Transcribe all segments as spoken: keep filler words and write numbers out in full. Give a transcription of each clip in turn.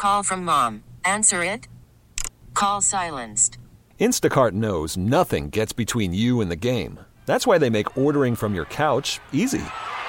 call from mom. Answer it. Call silenced. Instacart knows nothing gets between you and the game. That's why they make ordering from your couch easy.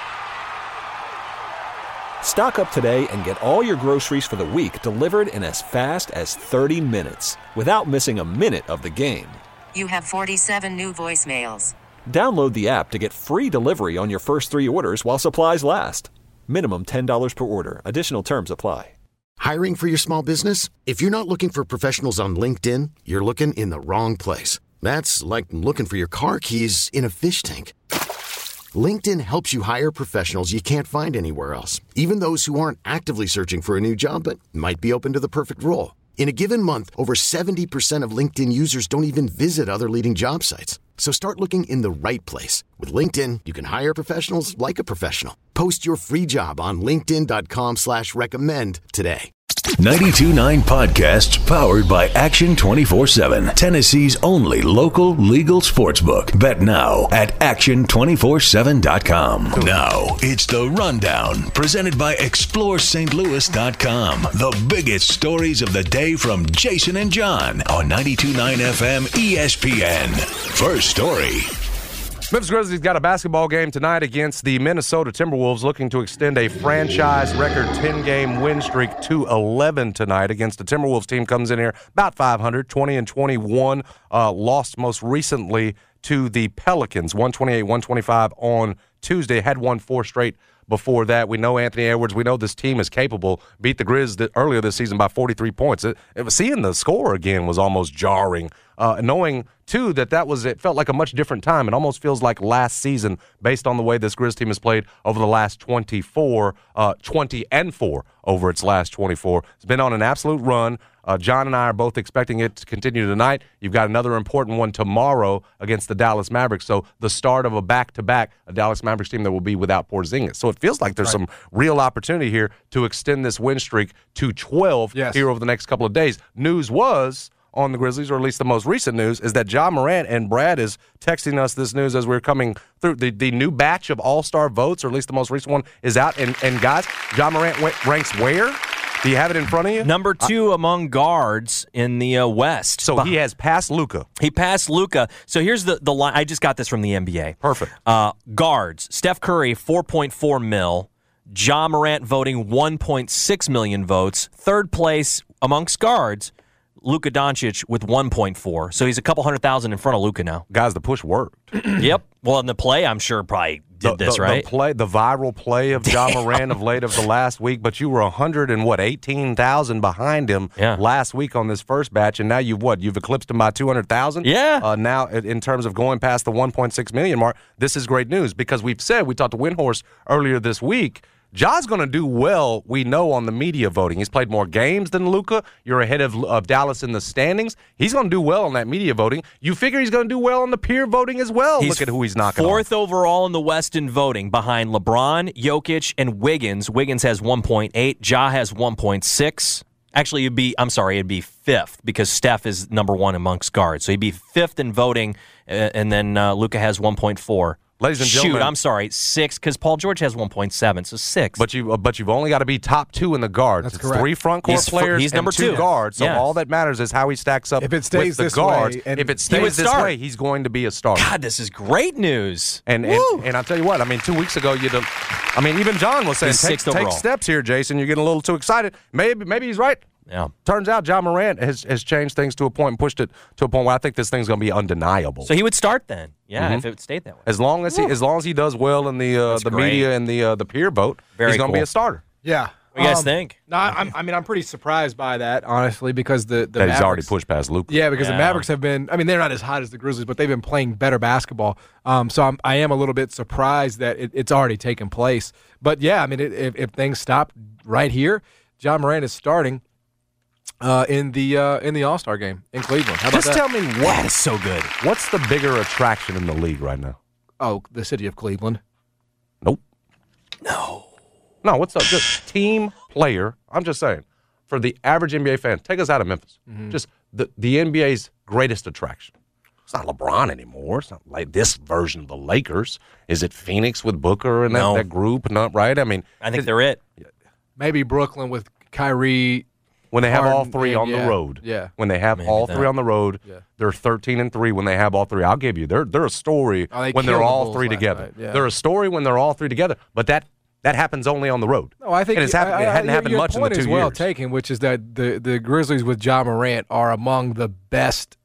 Stock up today and get all your groceries for the week delivered in as fast as thirty minutes without missing a minute of the game. You have forty-seven new voicemails. Download the app to get free delivery on your first three orders while supplies last. Minimum ten dollars per order. Additional terms apply. Hiring for your small business? If you're not looking for professionals on LinkedIn, you're looking in the wrong place. That's like looking for your car keys in a fish tank. LinkedIn helps you hire professionals you can't find anywhere else, even those who aren't actively searching for a new job but might be open to the perfect role. In a given month, over seventy percent of LinkedIn users don't even visit other leading job sites. So start looking in the right place. With LinkedIn, you can hire professionals like a professional. Post your free job on linkedin.com slash recommend today. ninety-two point nine Podcasts powered by Action twenty-four seven. Tennessee's only local legal sportsbook. Bet now at action two four seven dot com. Now it's The Rundown, presented by explore s t louis dot com. The biggest stories of the day from Jason and John on ninety-two point nine F M E S P N. First story. Memphis Grizzlies got a basketball game tonight against the Minnesota Timberwolves, looking to extend a franchise record ten-game win streak to eleven tonight against the Timberwolves team. Comes in here about five hundred, twenty and twenty-one. Uh, lost most recently to the Pelicans, one twenty-eight one twenty-five on Tuesday. Had won four straight before that. We know Anthony Edwards. We know this team is capable. Beat the Grizz earlier this season by forty-three points. It, it was, seeing the score again was almost jarring. Uh, knowing, too, that that was it felt like a much different time. It almost feels like last season based on the way this Grizz team has played over the last twenty-four, uh, twenty and four over its last twenty-four. It's been on an absolute run. Uh, John and I are both expecting it to continue tonight. You've got another important one tomorrow against the Dallas Mavericks. So the start of a back-to-back, a Dallas Mavericks team that will be without Porzingis. So it feels like there's right. some real opportunity here to extend this win streak to twelve yes. here over the next couple of days. News was on the Grizzlies, or at least the most recent news, is that Ja Morant, and Brad is texting us this news as we're coming through. The, the new batch of All-Star votes, or at least the most recent one, is out. And, and guys, Ja Morant went, ranks where? Do you have it in front of you? Number two uh, among guards in the uh, West. So he has passed Luka. He passed Luka. So here's the, the line. I just got this from the N B A. Perfect. Uh, guards, Steph Curry, four point four mil. Ja Morant voting one point six million votes. Third place amongst guards, Luka Doncic with one point four. So he's a couple hundred thousand in front of Luka now. Guys, the push worked. Yep. Well, in the play, I'm sure probably did the, this, the, right? The play, the viral play of Ja Morant of late of the last week, but you were one hundred and what, eighteen thousand behind him yeah. last week on this first batch, and now you've what? You've eclipsed him by two hundred thousand? Yeah. Uh, now, in terms of going past the one point six million mark, this is great news because we've said, we talked to Windhorse earlier this week, Ja's going to do well, we know, on the media voting. He's played more games than Luka. You're ahead of, of Dallas in the standings. He's going to do well on that media voting. You figure he's going to do well on the peer voting as well. He's Look at who he's knocking fourth off. overall in the West in voting behind LeBron, Jokic, and Wiggins. Wiggins has one point eight. Ja has one point six. Actually, it'd be, I'm sorry, it'd be fifth because Steph is number one amongst guards. So he'd be fifth in voting, uh, and then uh, Luka has one point four. Ladies and Shoot, gentlemen, I'm sorry, six, because Paul George has one point seven, so six. But you, uh, but you've only got to be top two in the guards. That's it's correct. Three front court he's players fr- he's number and two two. guards. So yes. all that matters is how he stacks up if it stays with the this guards. way, and if it he stays this start. way, he's going to be a starter. God, this is great news. And and, and I'll tell you what, I mean, two weeks ago, you I mean, even John was saying, He's take, sixth take overall. steps here, Jason. You're getting a little too excited. Maybe maybe he's right. Yeah. Turns out Ja Morant has, has changed things to a point and pushed it to a point where I think this thing's going to be undeniable. So he would start then, yeah, Mhm. if it stayed that way. As long as he as long as he does well in the uh, That's the great. media and the uh, the peer vote, Very he's going to cool. be a starter. Yeah. What do you guys Um, think? No, I'm, I mean, I'm pretty surprised by that, honestly, because the, the That he's Mavericks, already pushed past Luka. Yeah, because Yeah. the Mavericks have been, I mean, they're not as hot as the Grizzlies, but they've been playing better basketball. Um, so I'm, I am a little bit surprised that it, it's already taken place. But, yeah, I mean, it, if, if things stop right here, Ja Morant is starting uh, in the uh, in the All-Star game in Cleveland. How about Just that? tell me what That is so good. what's the bigger attraction in the league right now? Oh, the city of Cleveland. Nope. No. No, what's up? Just team player. I'm just saying, for the average N B A fan, take us out of Memphis. Mm-hmm. Just the, the N B A's greatest attraction. It's not LeBron anymore. It's not like this version of the Lakers. Is it Phoenix with Booker and that, No. that group? Not right. I mean, I think it- they're it. Maybe Brooklyn with Kyrie. when they have all Harden three and- on yeah, the road. yeah. When they have Maybe all that. three on the road, Yeah. they're thirteen and three when they have all three. I'll give you. They're they're a story Oh, they when they're killed the all Bulls three last together. night, yeah. They're a story when they're all three together, but that that happens only on the road. No, I think and it's happened, I- it I- hadn't your- happened your much in the point two is well years. taken, which is that the the Grizzlies with Ja Morant are among the best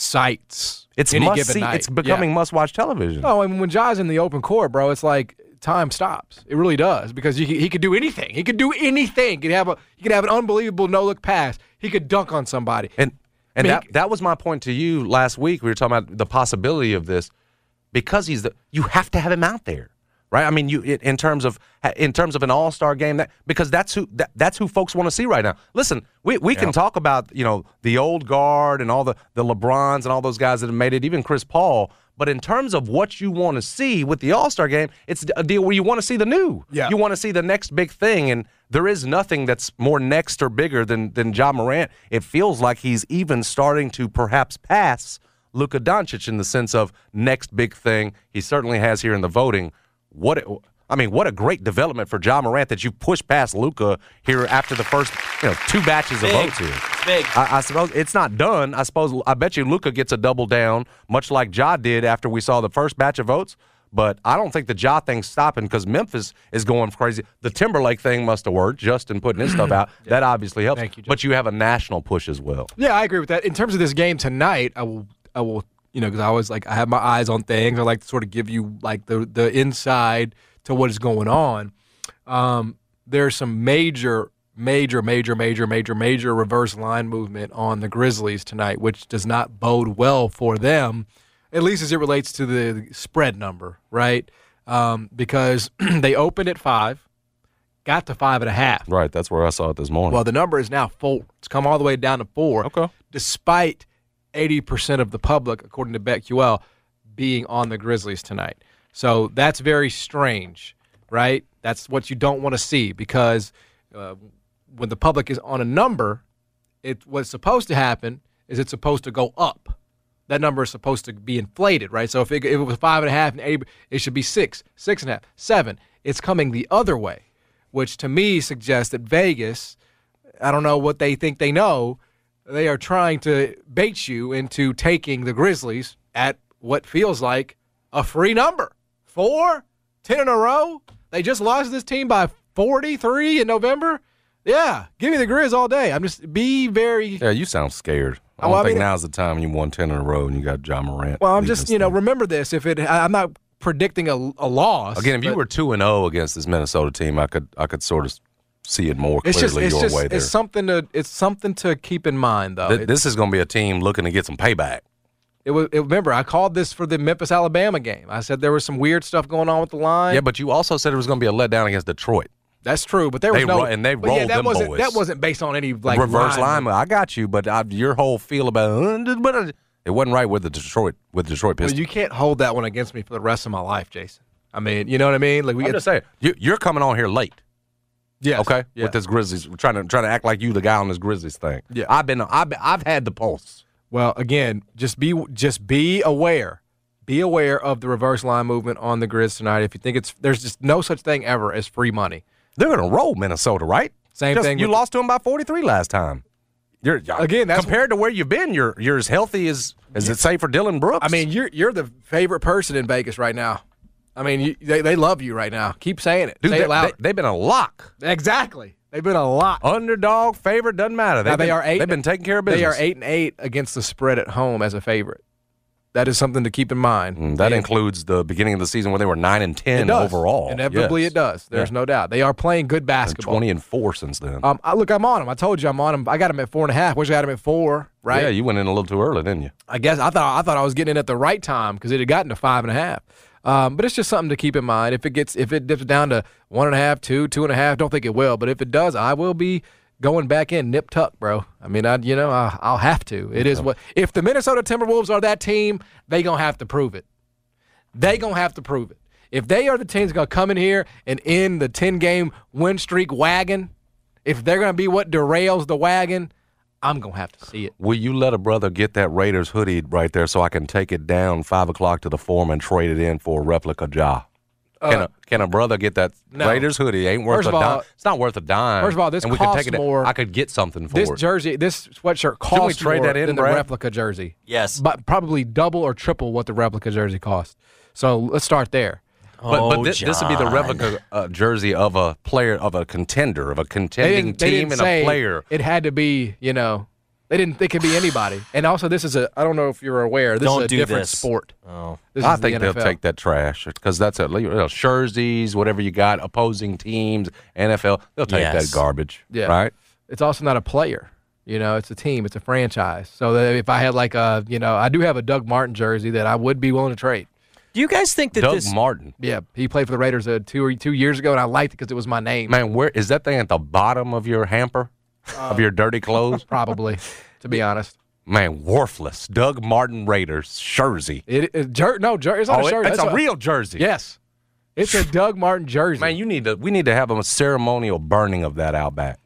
sites. It's any must given see. night. It's becoming Yeah. must watch television. No, and when Ja's in the open court, bro, it's like time stops. It really does because you, he could do anything. He could do anything. He could have a he could have an unbelievable no look pass. He could dunk on somebody. And and I mean, that he- that was my point to you last week. We were talking about the possibility of this because he's the you have to have him out there, right? I mean, you in in terms of in terms of an All Star game that because that's who that, that's who folks want to see right now. Listen, we we can talk about you know the old guard and all the the LeBrons and all those guys that have made it, even Chris Paul. But in terms of what you want to see with the All-Star game, it's a deal where you want to see the new. Yeah. You want to see the next big thing, and there is nothing that's more next or bigger than than Ja Morant. It feels like he's even starting to perhaps pass Luka Doncic in the sense of next big thing. He certainly has here in the voting. What I mean, what a great development for Ja Morant that you pushed past Luka here after the first you know two batches of Big. votes here. Big. I, I suppose it's not done. I suppose I bet you Luka gets a double down, much like Ja did after we saw the first batch of votes. But I don't think the Ja thing's stopping because Memphis is going crazy. The Timberlake thing must have worked. Justin putting his stuff out. That obviously helps. Thank you, but you have a national push as well. Yeah, I agree with that. In terms of this game tonight, I will, I will, you know, because I always like I have my eyes on things. I like to sort of give you like the the inside to what is going on. Um, there's some major, major, major, major, major, major reverse line movement on the Grizzlies tonight, which does not bode well for them, at least as it relates to the spread number, right? Um, because they opened at five, got to five and a half. Right. That's where I saw it this morning. Well, the number is now four. It's come all the way down to four. Okay. Despite eighty percent of the public, according to BetQL, being on the Grizzlies tonight. So that's very strange, right? That's what you don't want to see because uh, when the public is on a number, it what's supposed to happen is it's supposed to go up. That number is supposed to be inflated, right? So if it, if it was five and a half and eight, it should be six, six and a half, seven. It's coming the other way, which to me suggests that Vegas, I don't know what they think they know, they are trying to bait you into taking the Grizzlies at what feels like a free number. Four, ten in a row. They just lost to this team by forty-three in November. Yeah, give me the Grizz all day. I'm just be very. yeah, you sound scared. I Oh, don't I think mean- now's the time you won ten in a row and you got Ja Morant. Well, I'm leading just this you know thing. remember this. If it, I- I'm not predicting a, a loss. Again, if you but were two and zero against this Minnesota team, I could I could sort of see it more it's clearly just it's your just way there. it's something to it's something to keep in mind though. Th- It- this is going to be a team looking to get some payback. It was. It, remember, I called this for the Memphis Alabama game. I said there was some weird stuff going on with the line. Yeah, but you also said it was going to be a letdown against Detroit. That's true. But there was They no ro- and they but yeah, rolled that them wasn't boys. that wasn't based on any like Reverse line. line. I got you, but I, your whole feel about uh, but, uh, it wasn't right with the Detroit with Detroit Well, Pistons. you can't hold that one against me for the rest of my life, Jason. I mean, you know what I mean? Like we I'm just saying, you, you're coming on here late. yes, Okay, yeah. with this Grizzlies, trying to trying to act like you the guy on this Grizzlies thing. Yeah. I've been I've been, I've had the pulse. Well, again, just be just be aware. Be aware of the reverse line movement on the Grizz tonight. If you think it's there's just no such thing ever as free money. They're going to roll Minnesota, right? Same Just- thing You with- lost to them by forty-three last time. You're Again, that's- compared to where you've been. You're you're as healthy as as it say for Dylan Brooks. I mean, you're you're the favorite person in Vegas right now. I mean, you, they they love you right now. Keep saying it. Dude, Say they, it loud. They, have been a lock. Exactly. They've been a lot. Underdog, favorite, doesn't matter. They've Now, they been, are eight. They've been taking care of business. They are eight and eight against the spread at home as a favorite. That is something to keep in mind. Mm, that And includes the beginning of the season where they were nine and it ten does. overall. Inevitably, Yes. it does. There's Yeah. no doubt. They are playing good And basketball. twenty and four since then. Um, I, look, I'm on them. I told you I'm on them. I got them at four and a half. Wish I had them at four. Right. Yeah, you went in a little too early, didn't you? I guess I thought I thought I was getting in at the right time because it had gotten to five and a half. Um, but it's just something to keep in mind. If it gets if it dips down to one and a half, two, two and a half, don't think it will. But if it does, I will be going back in nip tuck, bro. I mean, I you know I, I'll have to. It is what if the Minnesota Timberwolves are that team, they gonna have to prove it. They gonna have to prove it. If they are the teams gonna come in here and end the ten game win streak wagon, if they're gonna be what derails the wagon, I'm gonna have to see it. Will you let a brother get that Raiders hoodie right there so I can take it down five o'clock to the forum and trade it in for a replica Ja? Can a can a brother get that no. Raiders hoodie? Ain't worth First a of all- dime. It's not worth a dime. First of all, this and we costs could take it. more- I could get something for This it. jersey, this sweatshirt costs we trade more that in, than Brad? the replica jersey. Yes. But probably double or triple what the replica jersey costs. So let's start there. But, oh, but this, this would be the John. replica uh, jersey of a player, of a contender, of a They contending didn't, they team didn't and say a player. it had to be, you know, they didn't. It could be anybody. And also, this is a. I don't know if you're aware. This Don't is a do different this. sport. Oh. This I is the think they'll N F L. take that trash because that's a you know, jerseys, whatever you got, opposing teams, N F L. They'll take Yes. that garbage, Yeah. right? It's also not a player. You know, it's a team. It's a franchise. So that if I had like a, you know, I do have a Doug Martin jersey that I would be willing to trade. Do you guys think that Doug this? Martin, Yeah, he played for the Raiders uh, two or two years ago, and I liked it because it was my name. man, where is that thing at the bottom of your hamper of your dirty clothes? Probably, to be honest. Man, worthless. Doug Martin Raiders jersey. It, it jer- no, jer- it's not Oh, a it- jersey. it's That's a real jersey. Yes, it's a Doug Martin jersey. Man, you need to. We need to have a ceremonial burning of that out back.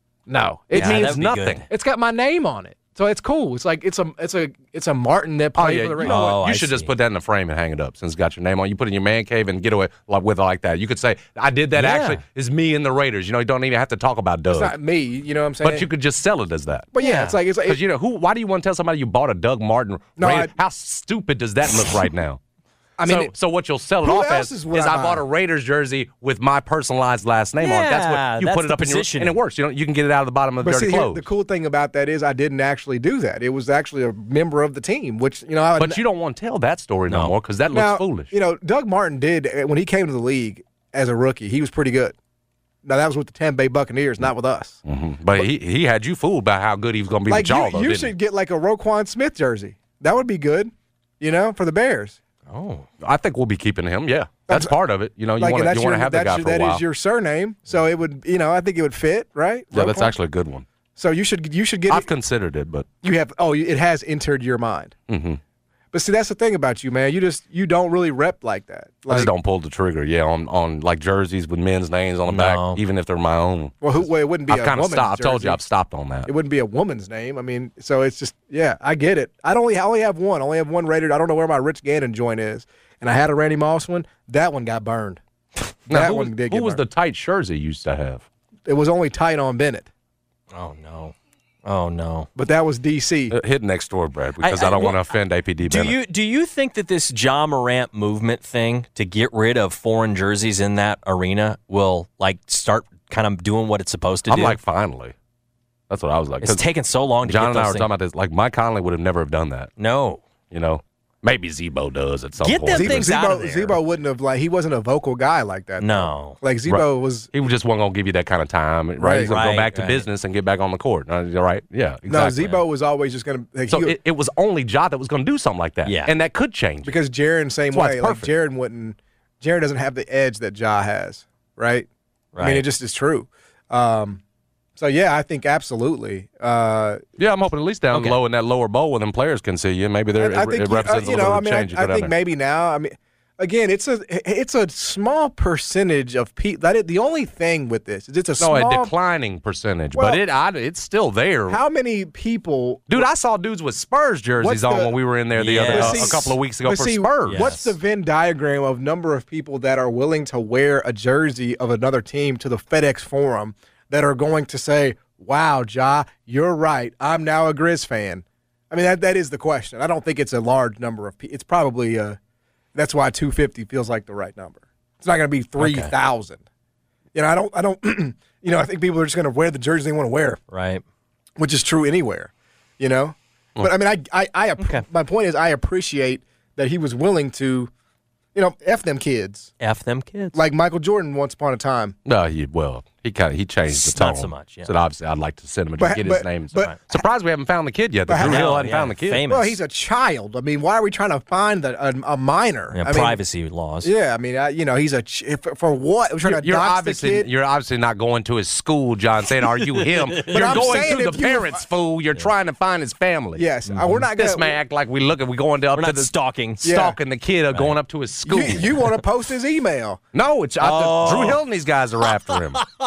no, it Yeah, means that'd be nothing. good. it's got my name on it, so it's cool. It's like it's a it's a it's a Martin that Oh played yeah, for the you Raiders. know what? Oh, You I should just see. put that in the frame and hang it up. Since it's got your name on, you put it in your man cave and get away like with it like that. You could say, "I did that." Yeah. Actually, it's me and the Raiders. You know, you don't even have to talk about Doug. It's not me. You know what I'm saying? But you could just sell it as that. But yeah, Yeah. it's like it's like Because you know who? Why do you want to tell somebody you bought a Doug Martin? No, Raider? I- How stupid does that look right now? I mean, so, it- so what you'll sell it who off else as is is, what I, I bought buy? a Raiders jersey with my personalized last name on it. That's Yeah, what you that's put it the up in your positioning. and it works. You know, you can get it out of the bottom of the But dirty see, here, clothes. the cool thing about that is I didn't actually do that. It was actually a member of the team, which you know. I, but you don't want to tell that story no, No. more because that looks now, foolish. You know, Doug Martin did uh, when he came to the league as a rookie. He was pretty good. Now that was with the Tampa Bay Buccaneers, not with us. Mhm. But he he had you fooled by how good he was going to be Like with y'all, you, though, you didn't should get like a Roquan Smith jersey. That would be good. You know, for the Bears. Oh, I think we'll be keeping him. Yeah, that's part of it. You know, you Like want that's to you want your to have the that's guy your, for a that while. is your surname, so it would. You know, I think it would fit, right? yeah, that's Roquan? actually a good one. So you should you should get I've it. considered it, but You have oh, it has entered your mind. mhm. But see, that's the thing about you, man. You just you don't really rep like that. I Like, just don't pull the trigger. Yeah, on, on like jerseys with men's names on the No. back, even if they're my own. well, who, well, it wouldn't be I've a kind of woman's stopped. I've told jersey. you I've stopped on that. It wouldn't be a woman's name. I mean, so it's just yeah, I get it. I don't only I only have one. I only have one rated. I don't know where my Rich Gannon joint is, and I had a Randy Moss one. That one got burned. Now, that who one was, did who get was the burned. tight jersey you used to have? It was only tight on Bennett, Oh no. Oh no. but that was D C. Uh, hit next door, Brad, because I- I, I- don't well, want to offend A P D Do Bennett. you do you think that this Ja Morant movement thing to get rid of foreign jerseys in that arena will like start kind of doing what it's supposed to I'm do? like, finally. That's what I was like. it's 'Cause taken so long to John get and I those were things. talking about this. Like, Mike Conley would have never have done that. No. You know, maybe Zebo does at some Get point. them Zebo, things out of Zebo, there. Zebo wouldn't have like he wasn't a vocal guy like that. No. Like Zebo was He just wasn't gonna give you that kind of time, right? Right. He's gonna Right, go back to right. business and get back on the court, uh, right? Yeah, no exactly. Zebo was always just gonna like, So he, it, it was only Ja that was going to do something like that. Yeah. And that could change. because Jaron same That's why way. it's Like perfect. Jaron wouldn't. Jaron doesn't have the edge that Ja has, right? I mean, Right. it just is true. Um, so yeah, I think absolutely. Uh, Yeah, I'm hoping at least down Okay. low in that lower bowl where them players can see you. Maybe they're, I it, think it you- represents uh, you a little know. I bit mean, of I, change. you I put out think there. maybe now. I mean, again, it's a it's a small percentage of people. That is, the only thing with this is it's a No, small. a declining percentage, Well, but it I, it's still there. How many people? Dude, I saw dudes with Spurs jerseys What's on the- when we were in there the other Yes. uh, But a see- couple of weeks ago but for see, Spurs. Yes. What's the Venn diagram of number of people that are willing to wear a jersey of another team to the FedEx Forum that are going to say, "Wow, Ja, you're right. I'm now a Grizz fan." I mean, that that is the question. I don't think it's a large number of people. It's probably uh, that's why two fifty feels like the right number. It's not going to be three thousand. You know, I don't. I don't. You know, I think people are just going to wear the jersey they want to wear, Right. which is true anywhere. You know, but I mean, I, I, I Okay. my point is, I appreciate that he was willing to, you know, f them kids F them kids. like Michael Jordan once upon a time. No, he well, he kind of he changed the tone. Not so much, yeah. Said obviously I'd like to send him and But- just get his but- name. but- Surprised we haven't found the kid yet. That but Drew how- Hill No, hadn't yeah, found the kid. famous. Well, he's a child. I mean, why are we trying to find a, a, a minor? Yeah, I mean, privacy laws. Yeah, I mean, I, you know, he's a ch- for, for what? We're trying You're, to you're dox the obviously kid. you're obviously not going to his school, John. Saying, "Are you him?" you're I'm going saying to the if you- parents, fool. You're trying to find his family. Yes, uh, we're not gonna. This may act like we look at we going up We're to not the stalking. Yeah. stalking the kid or going up to his school. You, you want to post his email? no, it's I, Oh. Drew Hill and these guys are after him.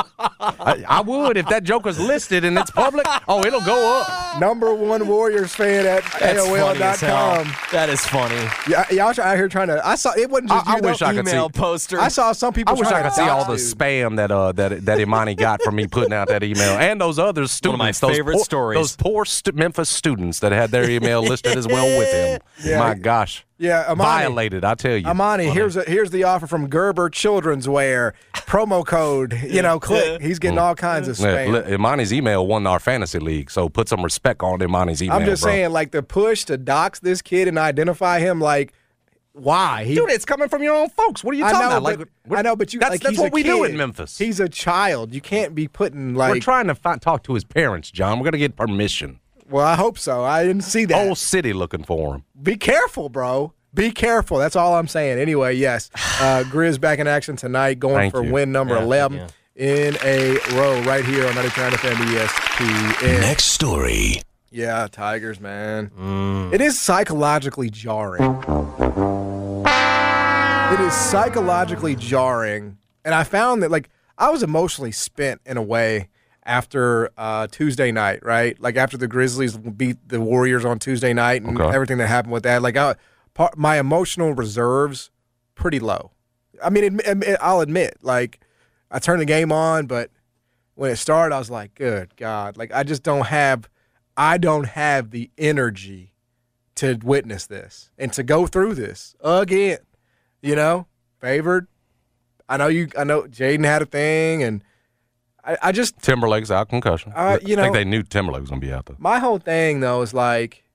I, I would if that joke was listed and it's public. Oh, it'll go up. Number one Warriors fan at That's A O L funny dot as hell. com. That is funny. Yeah, y'all out here trying to. I saw it wasn't just I- I you. though. wish I could Email see- poster. I saw some people. I wish trying I could to see all dox the dude. spam that uh that that Imani got from me putting out that email, and those other students. my those favorite poor, stories. Those poor stu- Memphis students that had their email listed as well with him. Yeah. My gosh. Yeah, Amani. Violated, I tell you. Amani, here's a, here's the offer from Gerber Children's Wear. Promo code, you know, click. He's getting all kinds of Yeah, spam. li- Imani's email won our fantasy league, so put some respect on Imani's email. I'm just bro. saying, like the push to dox this kid and identify him, like why? He, Dude, it's coming from your own folks. What are you I talking know, about? Like, but, what- I know, but you that's, like that's he's what a we do kid. in Memphis. He's a child. You can't be putting like. We're trying to find, talk to his parents, John. We're gonna get permission. Well, I hope so. I didn't see that. Whole city looking for him. Be careful, bro. Be careful. That's all I'm saying. Anyway, yes, uh, Grizz back in action tonight, going Thank for you. win number Yeah, eleven yeah. in a row right here on ninety-nine F M E S P N. Next story. Yeah, Tigers, man. Mm. It is psychologically jarring. It is psychologically jarring. And I found that, like, I was emotionally spent in a way after uh, Tuesday night, right? Like, after the Grizzlies beat the Warriors on Tuesday night and Okay. everything that happened with that. Like, I, part, my emotional reserves pretty low. I mean, admi- admi- I'll admit, like, I turned the game on, but when it started, I was like, good God. Like, I just don't have – I don't have the energy to witness this and to go through this again. You know, favored. I know you. I know Jaden had a thing, and I, I just Timberlake's out concussion. Uh, you I think know- they knew Timberlake was gonna be out there. my whole thing though is like,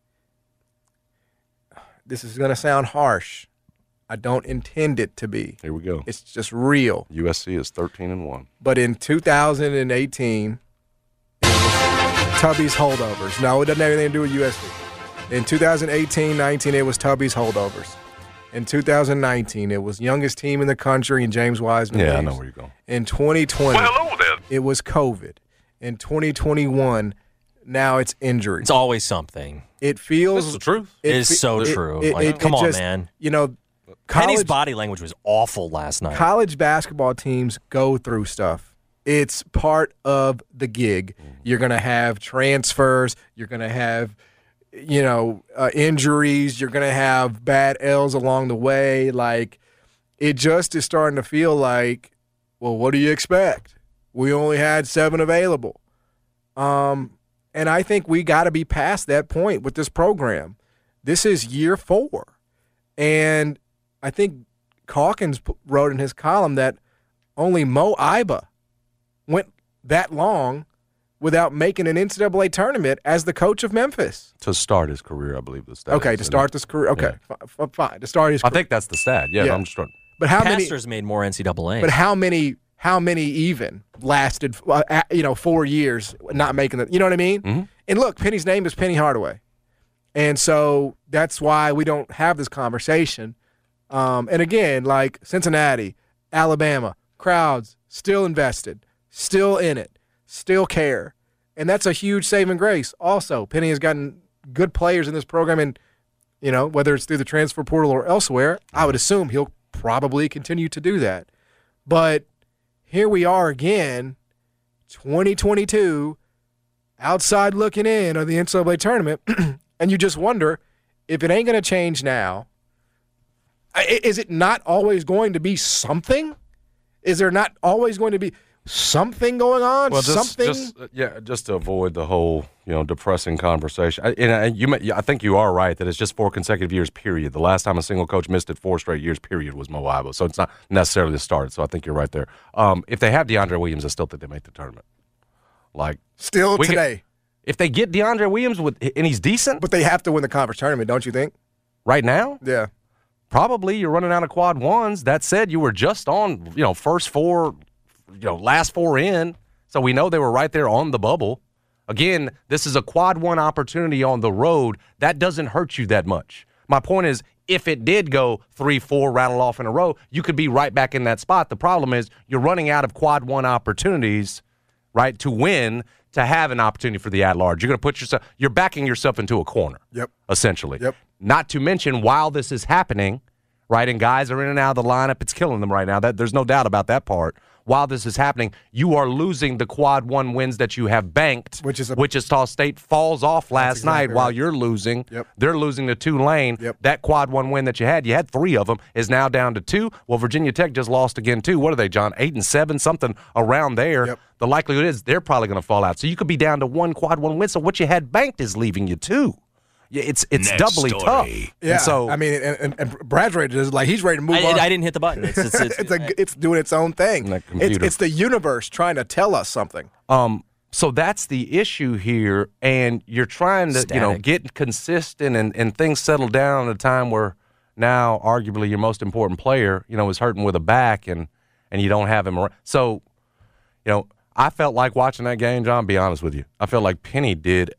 this is gonna sound harsh. I don't intend it to be. Here we go. It's just real. U S C is thirteen and one. But in two thousand eighteen, it was Tubby's holdovers. No, it doesn't have anything to do with U S C. In two thousand eighteen nineteen, it was Tubby's holdovers. In two thousand nineteen, it was youngest team in the country and James Wiseman. Yeah, I leaves. know where you're going. In twenty twenty, Well, hello there. it was COVID. In twenty twenty-one, now it's injury. It's always something. It feels This is the truth. It is fe- so true. Like, come on, just- man. You know, Penny's college, body language was awful last night. college basketball teams go through stuff. It's part of the gig. You're going to have transfers. You're going to have, you know, uh, injuries. You're going to have bad L's along the way. Like, it just is starting to feel like, well, what do you expect? We only had seven available. Um, and I think we got to be past that point with this program. This is year four. And I think Calkins p- wrote in his column that only Mo Iba went that long without making an N C double A tournament as the coach of Memphis. To start his career, I believe the stat. Okay, is, to isn't start it? this career. Okay, Yeah. f- f- fine. To start his I career. think that's the stat. Yeah, Yeah. I'm just trying. But how many? Pastors made more N C double A. But how many? How many even lasted? Uh, a- you know, four years not making it. You know what I mean? Mm-hmm. And look, Penny's name is Penny Hardaway, and so that's why we don't have this conversation. Um, and again, like Cincinnati, Alabama, crowds still invested, still in it, still care, and that's a huge saving grace. Also, Penny has gotten good players in this program, and you know whether it's through the transfer portal or elsewhere, I would assume he'll probably continue to do that. But here we are again, twenty twenty-two, outside looking in of the N C double A tournament, and you just wonder if it ain't going to change now. I- Is it not always going to be something? Is there not always going to be something going on? Well, just, something? just uh, yeah, just to avoid the whole you know depressing conversation. I, and I, you, may, I think you are right that it's just four consecutive years. Period. The last time a single coach missed it four straight years. Period was Mo Iba. So it's not necessarily the start. So I think you're right there. Um, if they have DeAndre Williams, I still think they make the tournament. Like Still we can- today. if they get DeAndre Williams with and he's decent, But they have to win the conference tournament, don't you think? right now, Yeah. probably you're running out of quad ones. That said, you were just on, you know, first four, you know, last four in. So we know they were right there on the bubble. Again, this is a quad one opportunity on the road. That doesn't hurt you that much. My point is, if it did go three, four, rattle off in a row, you could be right back in that spot. The problem is you're running out of quad one opportunities, right, to win, to have an opportunity for the at-large. You're going to put yourself, you're backing yourself into a corner. Yep. Essentially. Yep. Not to mention, while this is happening, right, and guys are in and out of the lineup, it's killing them right now. That there's no doubt about that part. while this is happening, you are losing the quad one wins that you have banked, Which is a- Wichita State falls off last exactly night right. while you're losing. Yep. They're losing to Tulane. Yep. That quad one win that you had, you had three of them, is now down to two. Well, Virginia Tech just lost again, too. What are they, John? Eight and seven, something around there. Yep. The likelihood is they're probably going to fall out. So you could be down to one quad one win. So what you had banked is leaving you, too. Yeah, It's it's Next doubly story. tough. Yeah, And so I mean, and, and, and Brad's ready to like he's ready to move I, on. I didn't hit the button. It's, it's, it's, it's, a, it's doing its own thing. That It's, computer. it's the universe trying to tell us something. Um, so that's the issue here, and you're trying to, you know, Static. get consistent and, and things settle down at a time where now, arguably, your most important player, you know, is hurting with a back, and and you don't have him around. So, you know, I felt like watching that game, John. Be honest with you, I felt like Penny did.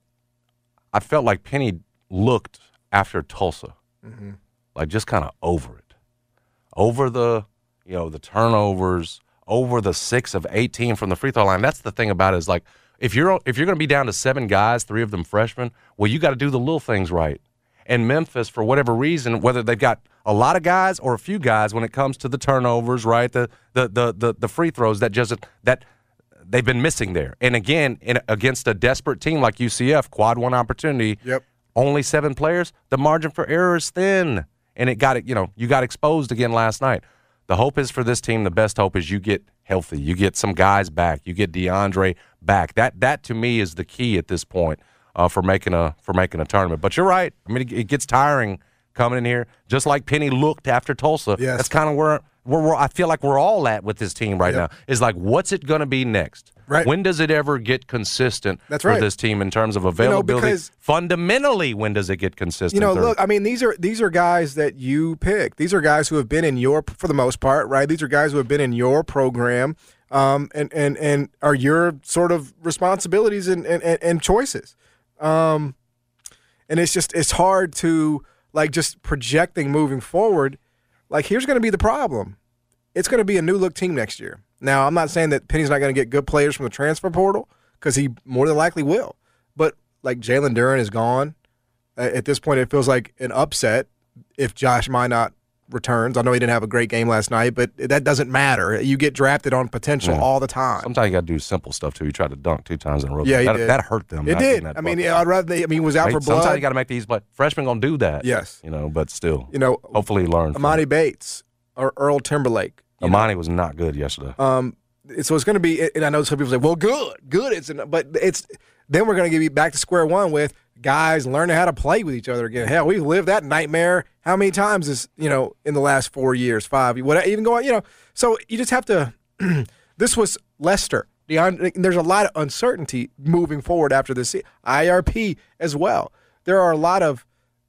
I felt like Penny looked after Tulsa, Mm-hmm. like just kind of over it, over the, you know, the turnovers, over the six of eighteen from the free throw line. That's the thing about it is like if you're if you're going to be down to seven guys, three of them freshmen, well, you got to do the little things right. And Memphis, for whatever reason, whether they've got a lot of guys or a few guys, when it comes to the turnovers, right, the the the the, the free throws that just that. They've been missing there. And again, in, against a desperate team like U C F, quad one opportunity, Yep. only seven players, the margin for error is thin. And it got it, you know, you got exposed again last night. The hope is for this team, the best hope is you get healthy. You get some guys back. You get DeAndre back. That that to me is the key at this point uh, for making a for making a tournament. But you're right. I mean, it, it gets tiring coming in here, just like Penny looked after Tulsa. Yes. That's kind of where We're, we're, I feel like we're all at with this team right Yep. now. Is like, what's it going to be next? Right. When does it ever get consistent That's for right. this team in terms of availability? because- Fundamentally, when does it get consistent? You know, Or- look, I mean, these are these are guys that you pick. These are guys who have been in your, for the most part, right? These are guys who have been in your program, um, and and and are your sort of responsibilities and and, and, and choices. Um, and it's just it's hard to like just projecting moving forward. Like, here's going to be the problem. It's going to be a new look team next year. Now, I'm not saying that Penny's not going to get good players from the transfer portal, because he more than likely will. But like Jalen Duren is gone. Uh, at this point, it feels like an upset if Josh Minot returns. I know he didn't have a great game last night, but that doesn't matter. You get drafted on potential Yeah. all the time. Sometimes you got to do simple stuff too. He tried to dunk two times in a row. Yeah, he that, did. that hurt them. It not getting did. that I mean, bucket. yeah, I'd rather. They, I mean, he was out Right? for blood. Sometimes you got to make these, but freshmen gonna do that. Yes. you know, but still, You know, hopefully he learned. from Amani it. Bates or Earl Timberlake. you know. Amani was not good yesterday. Um, so it's going to be, and I know some people say, "Well, good, good." It's, but it's then we're going to give you back to square one with guys learning how to play with each other again. Hell, we've lived that nightmare how many times is you know in the last four years, five, what even going, you know. So you just have to. This was Lester. DeAndre, there's a lot of uncertainty moving forward after this. I R P as well. There are a lot of,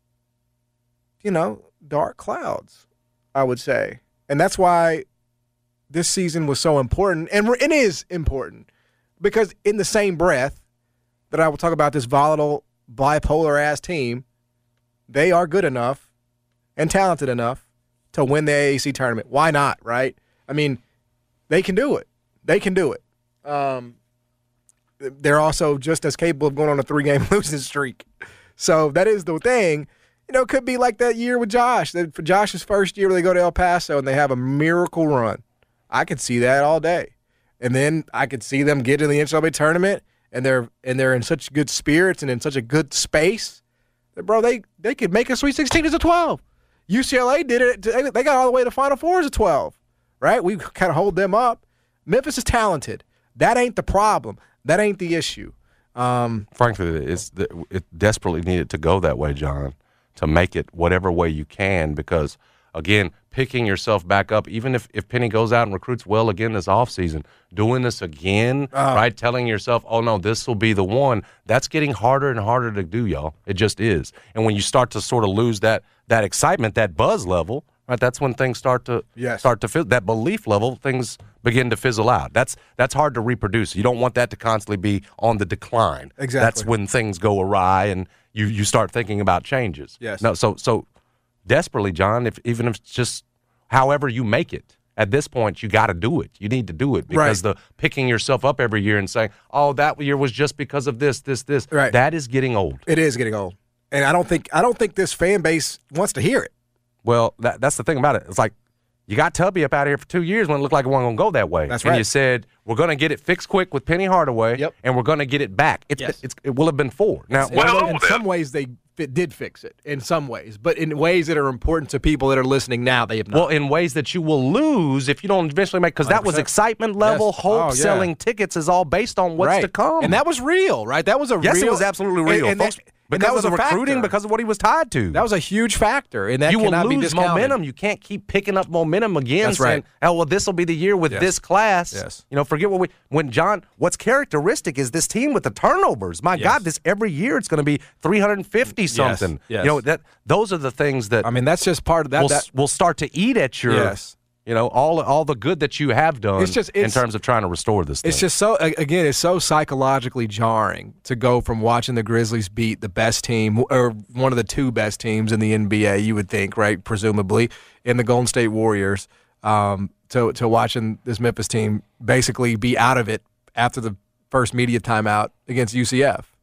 you know, dark clouds, I would say, and that's why this season was so important, and it is important, because in the same breath that I will talk about this volatile, bipolar-ass team, they are good enough and talented enough to win the A A C tournament. Why not, right? I mean, they can do it. They can do it. Um, they're also just as capable of going on a three-game losing streak. So that is the thing. You know, it could be like that year with Josh. That for Josh's first year where they go to El Paso and they have a miracle run. I could see that all day. And then I could see them get to the N C double A tournament, and they're and they're in such good spirits and in such a good space that, bro, they, they could make a Sweet sixteen as a twelve. U C L A did it. They got all the way to Final Four as a twelve, right? We kind of hold them up. Memphis is talented. That ain't the problem. That ain't the issue. Um, Frankly, it's it desperately needed to go that way, John, to make it whatever way you can, because, again, picking yourself back up, even if, if Penny goes out and recruits well again this offseason, doing this again, Uh. right, telling yourself, oh, no, this will be the one, that's getting harder and harder to do, y'all. It just is. And when you start to sort of lose that that excitement, that buzz level, right, that's when things start to Yes. start to fizz, that belief level, things begin to fizzle out. That's that's hard to reproduce. You don't want that to constantly be on the decline. Exactly. That's when things go awry and you, you start thinking about changes. Yes. No, so so desperately, John, if even if it's just however you make it, at this point you got to do it. You need to do it, because Right. the picking yourself up every year and saying, "Oh, that year was just because of this, this, this." Right. That is getting old. it is getting old. And I don't think I don't think this fan base wants to hear it. Well, that, that's the thing about it. It's like you got Tubby up out of here for two years when it looked like it wasn't going to go that way. That's and right. you said, we're going to get it fixed quick with Penny Hardaway, Yep. and we're going to get it back. It's, Yes. it's, it will have been four. Now, Well, in some ways, they it did fix it. In some ways. But in ways that are important to people that are listening now, they have not. well, in ways that you will lose if you don't eventually make, because that was one hundred percent. excitement level, Yes. hope, Oh, yeah. selling tickets is all based on what's right. to come. And that was real, right? That was a yes, real. it was absolutely real. And, and folks, that, because and that was of the a recruiting, factor. because of what he was tied to. That was a huge factor, and that you will cannot be lose discounted. momentum. You can't keep picking up momentum again. That's saying, right. oh, well, this will be the year with Yes. this class. Yes. You know, forget what we when John. What's characteristic is this team with the turnovers. My Yes. God, this every year it's going to be three hundred fifty something. Yes. You know that those are the things that I mean, that's just part of that. will that will start to eat at your. Yes. You know all all the good that you have done It's just- in it's- terms of trying to restore this thing. It's just so a- again, it's so psychologically jarring to go from watching the Grizzlies beat the best team or one of the two best teams in the N B A, you would think, right? Presumably, in the Golden State Warriors, um, to to watching this Memphis team basically be out of it after the first media timeout against U C F.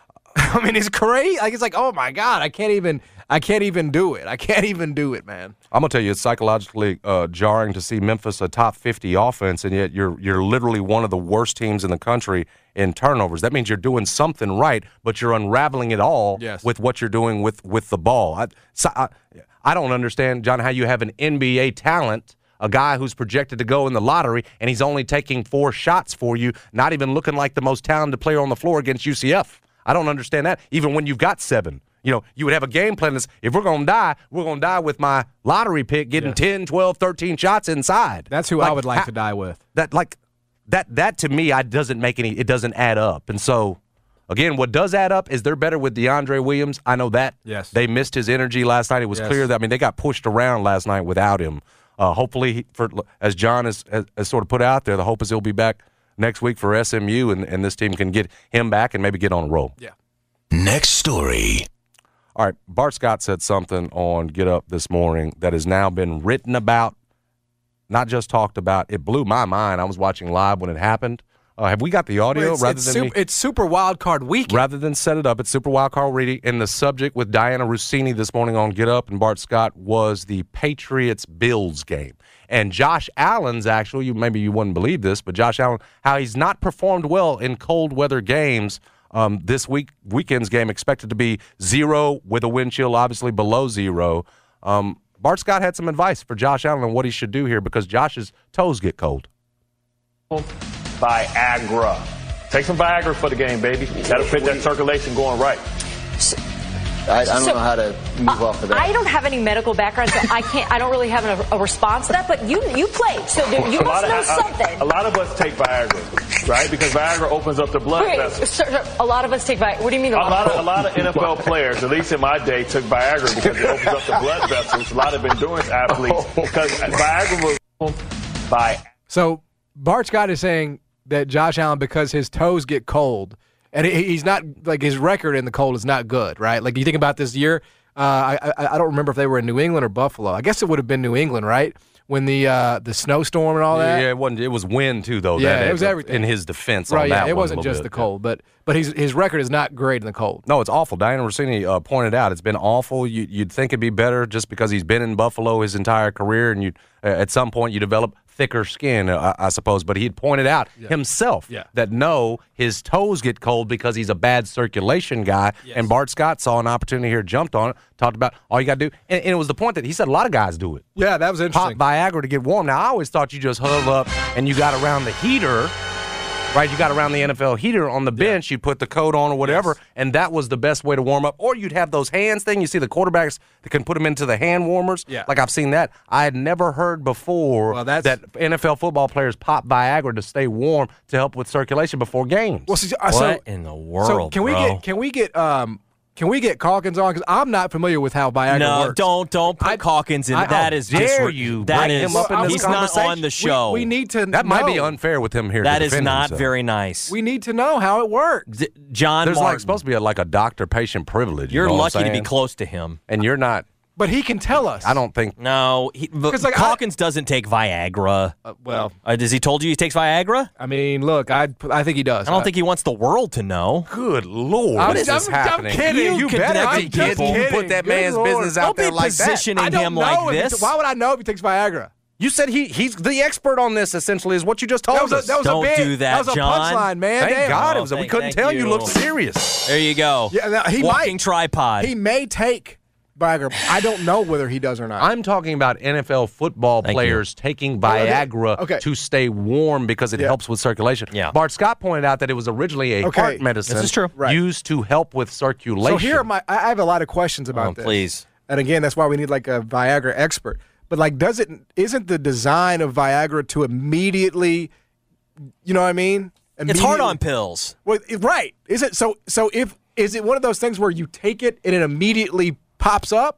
I mean, it's crazy. Like it's like, oh my God, I can't even, I can't even do it. I can't even do it, man. I'm gonna tell you, it's psychologically uh, jarring to see Memphis a top fifty offense, and yet you're you're literally one of the worst teams in the country in turnovers. That means you're doing something right, but you're unraveling it all Yes. with what you're doing with with the ball. I, so I, I don't understand, John, how you have an N B A talent, a guy who's projected to go in the lottery, and he's only taking four shots for you, not even looking like the most talented player on the floor against U C F. I don't understand that. Even when you've got seven. You know, you would have a game plan that's, if we're going to die, we're going to die with my lottery pick getting Yes. ten, twelve, thirteen shots inside. That's who I Like, would like how- to die with. That, like, that, that to me, I doesn't make any, it doesn't add up. And so, again, what does add up is they're better with DeAndre Williams. I know that. Yes. They missed his energy last night. It was Yes. clear that, I mean, they got pushed around last night without him. Uh, hopefully, he- for as John has, has, has sort of put out there, the hope is he'll be back next week for S M U, and, and this team can get him back and maybe get on a roll. Yeah. Next story. All right, Bart Scott said something on Get Up this morning that has now been written about, not just talked about. It blew my mind. I was watching live when it happened. Uh, have we got the audio It's, rather it's, than super, me? it's Super Wild Card Weekend. Rather than set it up, it's Super Wild Card reading. And the subject with Diana Rossini this morning on Get Up and Bart Scott was the Patriots-Bills game. And Josh Allen's actually, you maybe you wouldn't believe this, but Josh Allen, how he's not performed well in cold weather games. Um, this week weekend's game expected to be zero with a wind chill, obviously below zero. Um, Bart Scott had some advice for Josh Allen on what he should do here because Josh's toes get cold. Viagra. Take some Viagra for the game, baby. That'll fit that circulation going right. I, I don't So, know how to move uh, off of that. I don't have any medical background, so I can't. I don't really have a, a response to that. But you, you played, so there, you A must lot know of- something. A, a lot of us take Viagra, right? Because Viagra opens up the blood Wait, vessels. sir, sir, a lot of us take Viagra. What do you mean? A lot of a lot of N F L players, at least in my day, took Viagra because it opens up the blood vessels. A lot of endurance athletes because Viagra was by. So Bart Scott is saying that Josh Allen, because his toes get cold, and he, he's not like his record in the cold is not good, right? Like you think about this year, uh, I, I I don't remember if they were in New England or Buffalo. I guess it would have been New England, right? When the uh, the snowstorm and all Yeah, that. it wasn't. It was wind too, though. Yeah, that, it was everything. In his defense, Right, on yeah, that it one a wasn't little just bit. the cold, but but his his record is not great in the cold. No, it's awful. Diana Rossini uh, pointed out it's been awful. You, you'd think it'd be better just because he's been in Buffalo his entire career, and you uh, at some point you develop thicker skin, uh, I, I suppose. But he had pointed out himself Yeah. that no, his toes get cold because he's a bad circulation guy. Yes. And Bart Scott saw an opportunity here, jumped on it, talked about all you got to do, and, and it was the point that he said a lot of guys do it. Yeah, that was Pop interesting. Viagra to get warm. Now I always thought you just huddle up and you got around the heater. Right, you got around the N F L heater on the bench. You put the coat on or whatever, Yes. and that was the best way to warm up. Or you'd have those hands thing. You see the quarterbacks that can put them into the hand warmers. Yeah. Like I've seen that. I had never heard before Well, that's- that N F L football players pop Viagra to stay warm to help with circulation before games. Well, see, uh, so, What in the world, so can we bro? get can we get um can we get Calkins on? Because I'm not familiar with how Viagra No, works. don't don't put I- Calkins in. I- that how is dare disre- you That bring is him up in this he's not conversation? on the show. We, we need to. that might be know. unfair with him here. That to is defend not himself. very nice. We need to know how it works. D- John There's Martin, like supposed to be a, like a doctor-patient privilege. you you're know what I'm lucky to be saying? close to him. and you're not. But he can tell us. I don't think. No, he, but 'Cause, like, I- Calkins doesn't take Viagra. Uh, well, Uh, has he told you he takes Viagra? I mean, look, I I think he does. I don't think he wants the world to know. Good Lord, I'm- what is I'm- this I'm happening? kidding. You You better connecting be kidding. people. You put that Good man's Lord. business out Don't there be like that. positioning I don't him know like if he- this. Why would I know if he takes Viagra? You said he he's the expert on this, essentially, is what you just told That was a, us. that was Don't a big, do that, was a John. punchline, man. Thank Damn. God Oh, it was. we thank- couldn't thank tell you. you. looked serious. There you go. Yeah, now, he Walking might, tripod. He may take Viagra. I don't know whether he does or not. I'm talking about N F L football Thank players taking Viagra Okay. to stay warm because it Yeah. helps with circulation. Yeah. Bart Scott pointed out that it was originally a Okay. heart medicine This is true. Right. used to help with circulation. So here are my. I have a lot of questions about Oh, this. please. And again, that's why we need like a Viagra expert. But like, does it? Isn't the design of Viagra to immediately? You know what I mean? It's hard Immediately- on pills. Well, it- right. Is it so? So if is it one of those things where you take it and it immediately pops up?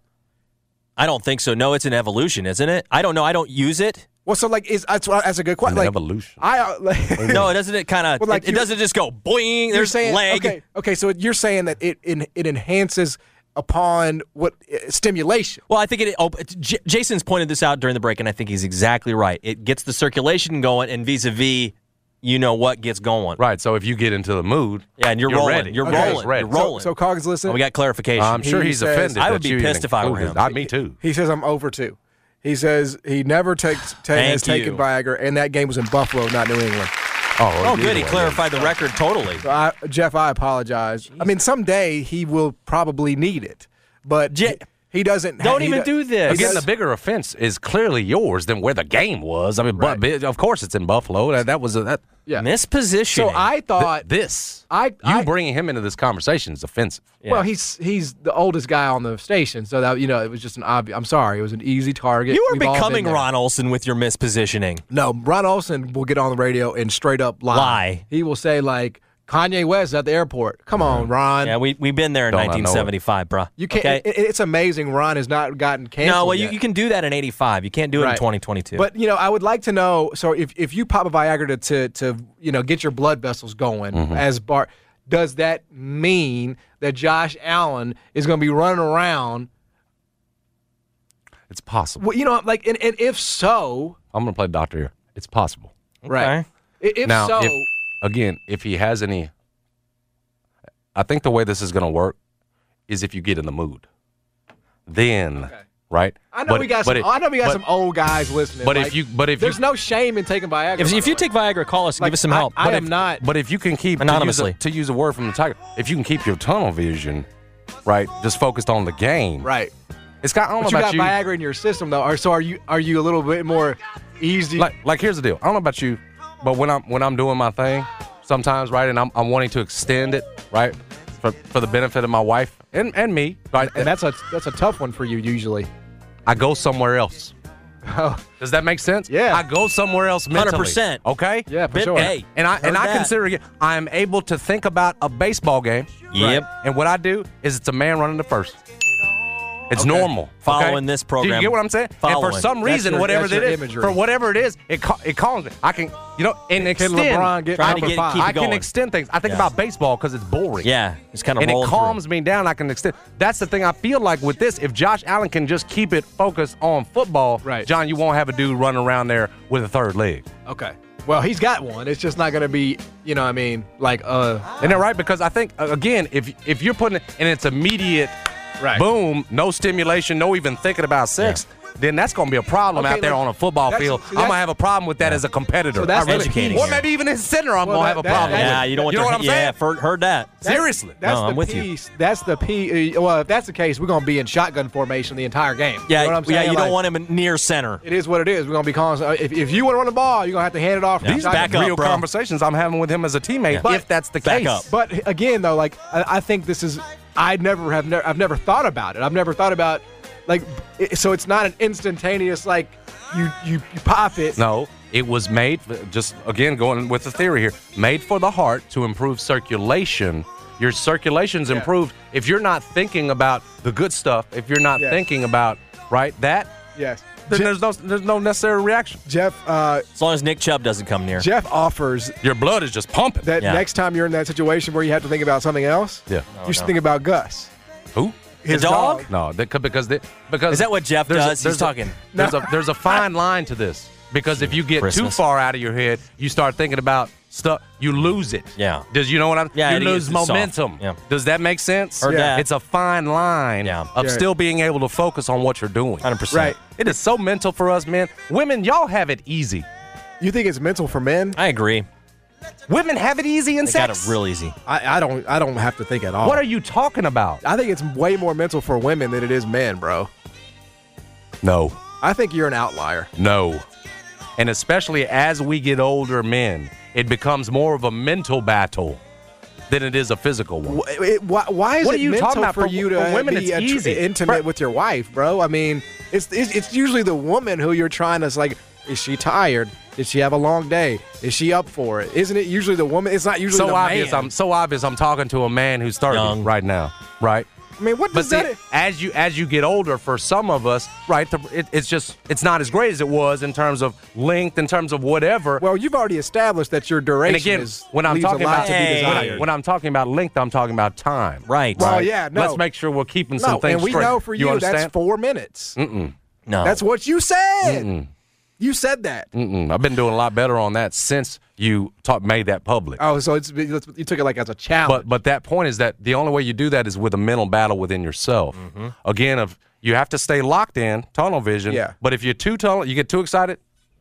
I don't think so. No, it's an evolution, isn't it? I don't know. I don't use it. Well, so like, is that's, that's a good question. An Like, evolution. I uh, like, No, it doesn't. It kind of. Well, like it, it you're- doesn't just go boing. you're There's saying leg. okay. Okay, so you're saying that it it, it enhances upon what uh, stimulation. Well, I think it. Oh, it's- J- Jason's pointed this out during the break, and I think he's exactly right. It gets the circulation going, and vis-a-vis, you know what gets going. Right. So if you get into the mood, Yeah, and you're, You're rolling. ready. You're Okay. rolling. Ready. You're rolling. So, so Cogg's listening. Oh, we got clarification. I'm sure He he's says- offended. I would that be you even pissed if I were included him. it. I, me too. He says I'm over two. He says he never takes ta- Thank has taken you. Viagra, and that game was in Buffalo, not New England. Oh, oh, either good. He way, clarified the record totally. So I, Jeff, I apologize. I mean, someday he will probably need it, but Je- he, he doesn't. Don't he even do- do this. Again, does- the bigger offense is clearly yours than where the game was. I mean, Right. but of course it's in Buffalo. That, that was a, that. Yeah. Mispositioning. So I thought Th- this, I- you I- bringing him into this conversation is offensive. Well, he's he's the oldest guy on the station, so that you know it was just an obvious. I'm sorry, it was an easy target. You are We've all becoming been there. Ron Olson with your mispositioning. No, Ron Olson will get on the radio and straight up lie. Lie. He will say like Kanye West at the airport. Come on, Ron. Yeah, we we've been there in Don't I know it? nineteen seventy-five, bruh. You can't. Okay? It, it's amazing. Ron has not gotten canceled. No, well, you, yet. you can do that in eighty-five. You can't do it in Right. twenty twenty-two. But you know, I would like to know. So if if you pop a Viagra to to, to you know get your blood vessels going, Mm-hmm. as Bart, does that mean that Josh Allen is going to be running around? It's possible. Well, you know, like, and, and if so, I'm going to play doctor here. It's possible. right? I- If now, so, if, again, if he has any, I think the way this is going to work is if you get in the mood, then right. I know But- we got but some. it- I know we got but- some old guys listening. But if like, you, but if there's you, no shame in taking Viagra. if, by if the you way. take Viagra, call us. Like, give us some I- help. I, But am if- not. But if you can keep Anonymously. to use, a, to use a word from the Tiger, if you can keep your tunnel vision, right, just focused on the game, right. It's got. I don't But know you about got you. Viagra in your system though. Or so are you? Are you a little bit more easy? Like, like here's the deal. I don't know about you, but when I'm when I'm doing my thing, sometimes right, and I'm I'm wanting to extend it, right, for for the benefit of my wife and and me, right, and that's a that's a tough one for you usually. I go somewhere else. Does that make sense? Yeah. I go somewhere else mentally. one hundred percent. Okay. Yeah, for Bit- sure. Hey, And I and heard I that. consider it. I am able to think about a baseball game. Yep. And what I do is it's a man running to first. It's Okay. normal. Following okay? this Do program. you get what I'm saying? And Following. for some That's reason, your- whatever that's it your is, imagery. for whatever it is, it ca- it calms me. I can, you know, and extend. LeBron get Trying to number get- five? keep it I can going. extend things. I think Yeah. about baseball because it's boring. Yeah, it's kind of And it rolling calms me down. I can extend. That's the thing I feel like with this. If Josh Allen can just keep it focused on football, Right. John, you won't have a dude running around there with a third leg. Okay. Well, he's got one. It's just not going to be, you know what I mean, like, uh, Isn't that right? Because I think, uh, again, if if you're putting it and it's immediate, right. boom, no stimulation, no even thinking about sex, then that's going to be a problem Okay, out there look, on a football that's- field. see, I'm going to that's- have a problem with that as a competitor. So that's I really- educating Or here. maybe even in center, I'm Well, going to have a that- problem that- with. Yeah, you don't want you know to. what I'm yeah, saying? for- heard that. Seriously. That's No, the I'm with you. piece. That's the P. Well, if that's the case, we're going to be in shotgun formation the entire game. Yeah, you know what I'm yeah. saying? You Like, don't want him near center. It is what it is. We're going to be calling. If, if you want to run the ball, you're going to have to hand it off. Yeah. to shotgun. Back up, Real bro. conversations I'm having with him as a teammate, Yeah. if that's the Back case. up. But again, though, like I, I think this is. I never have. Ne- I've never thought about it. I've never thought about, like, it, so it's not an instantaneous like you you, you pop it. No, it was made, just again going with the theory here, made for the heart to improve circulation. Your circulation's Yeah. improved. If you're not thinking about the good stuff, if you're not Yes. thinking about, right, that, Yes. then Je- there's no there's no necessary reaction. Jeff. Uh, As long as Nick Chubb doesn't come near. Jeff offers Your blood is just pumping. that Yeah. next time you're in that situation where you have to think about something else, Yeah. you should think about Gus. Who? His dog? No, that could, because they, because Is that what Jeff there's a- does? He's there's a- talking. There's a there's a fine line to this, because if you get too Christmas. far out of your head, you start thinking about stuff, you lose it. Yeah. Does you know what I'm? Yeah, you it lose is. It's momentum. soft. Yeah. Does that make sense? Heard that. It's a fine line Yeah. of Yeah. still being able to focus on what you're doing. one hundred percent. Right. It is so mental for us, men. Women, y'all have it easy. You think it's mental for men? I agree. Women have it easy in They sex. got it real easy. I, I don't. I don't have to think at all. What are you talking about? I think it's way more mental for women than it is men, bro. No. I think you're an outlier. No. And especially as we get older men, it becomes more of a mental battle than it is a physical one. Wh- it- why, why is What it are you mental talking about? for For- you to for women, be it's a tr- easy. intimate For- with your wife, bro? I mean, it's, it's it's usually the woman who you're trying to like. Is she tired? Did she have a long day? Is she up for it? Isn't it usually the woman? It's not usually So the obvious. man. I'm so obvious. I'm talking to a man who's thirty Young. right now, right? I mean, what But does see, that? as you as you get older, for some of us, right, the, it, it's just it's not as great as it was in terms of length, in terms of whatever. Well, you've already established that your duration and again, is when I'm leaves talking a lot about to be Hey. desired. when I'm talking about length, I'm talking about time. Right. Well, Right? yeah, no. Let's make sure we're keeping some no, things and we straight. know for you, that's understand? four minutes. Mm-mm. No. That's what you said. Mm-mm. You said that. Mm-mm. I've been doing a lot better on that since you talk, made that public. Oh, so it's you took it like as a challenge. But but that point is that the only way you do that is with a mental battle within yourself. Mm-hmm. Again, of you have to stay locked in, tunnel vision. Yeah. But if you're too tunnel, you get too excited,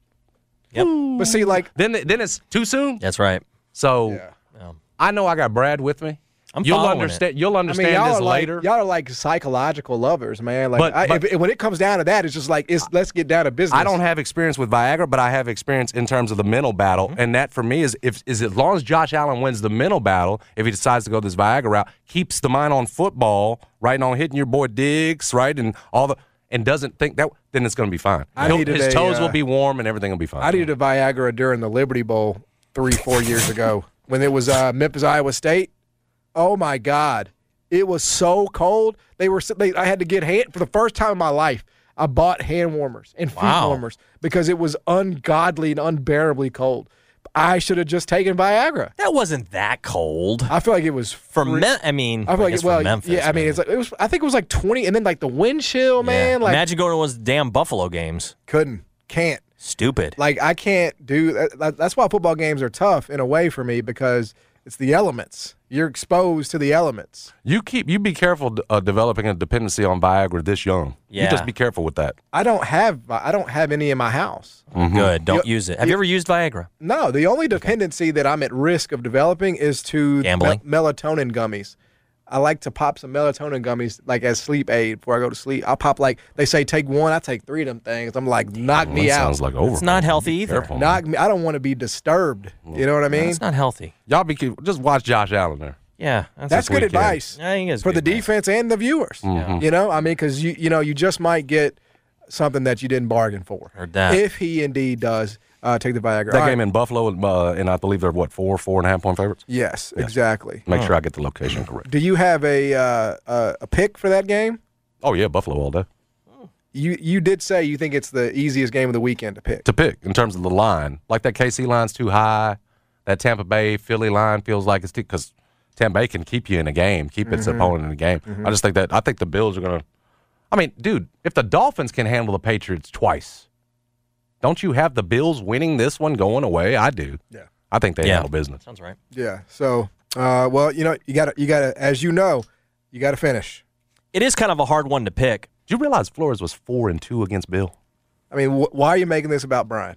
Yep. but see, like then then it's too soon. That's right. So Yeah. Yeah. I know I got Brad with me. I'm you'll following understand. You'll I understand mean, y'all this are like later. y'all are like psychological lovers, man. Like, But- I, but- if, when it comes down to that, it's just like it's let's get down to business. I don't have experience with Viagra, but I have experience in terms of the mental battle, Mm-hmm. and that for me is if is as long as Josh Allen wins the mental battle, if he decides to go this Viagra route, keeps the mind on football, right, and on hitting your boy Diggs, right, and all the and doesn't think that, then it's going to be fine. I He'll- needed his a, toes uh, will be warm, and everything will be fine. I needed a Viagra during the Liberty Bowl three, four years ago when it was uh, Memphis, Iowa State. Oh my God, it was so cold. They were. They, I had to get hand for the first time in my life. I bought hand warmers and feet Wow. warmers because it was ungodly and unbearably cold. I should have just taken Viagra. That wasn't that cold. I feel like it was For fre- men, I mean, I feel like guess it, well, for Memphis. yeah. I mean, maybe. it's like it was. I think it was like twenty, and then like the wind chill, man. Yeah. Like Imagine going to those damn Buffalo games. couldn't, can't. Stupid. Like I can't do that. that- That's why football games are tough in a way for me because it's the elements. You're exposed to the elements. You keep you be careful uh, developing a dependency on Viagra this young. You Yeah. just be careful with that. I don't have. I don't have any in my house. Good. Don't You- use it. Have you ever used Viagra? No, the only dependency that I'm at risk of developing is to Gambling? mel- melatonin gummies. I like to pop some melatonin gummies like as sleep aid before I go to sleep. I'll pop like they say take one, I take three of them things. I'm like knock Well, me that out. sounds like over. It's not healthy either. Careful, man. knock me. I don't want to be disturbed. You know what I mean? It's not healthy. Y'all be keep- just watch Josh Allen there. Yeah. That's, That's good weekend. advice I think it's for good the advice. defense and the viewers. Mm-hmm. You know, I mean, because you you know you just might get something that you didn't bargain for. Heard that. If he indeed does uh, take the Viagra. That All game right. in Buffalo, uh, and I believe they're what four, four and a half point favorites. Yes, exactly. Make sure I get the location correct. Do you have a uh, a, a pick for that game? Oh yeah, Buffalo all day. You you did say you think it's the easiest game of the weekend to pick. To pick in terms of the line, like that K C line's too high. That Tampa Bay Philly line feels like it's too because Tampa Bay can keep you in a game, keep its Mm-hmm. opponent in a game. I just think that I think the Bills are gonna. I mean, dude, if the Dolphins can handle the Patriots twice, don't you have the Bills winning this one going away? I do. Yeah. I think they Yeah. handle business. Sounds right. Yeah. So, uh, well, you know, you got to you got to as you know, you got to finish. It is kind of a hard one to pick. Did you realize Flores was four and two against Bill? I mean, wh- why are you making this about Brian?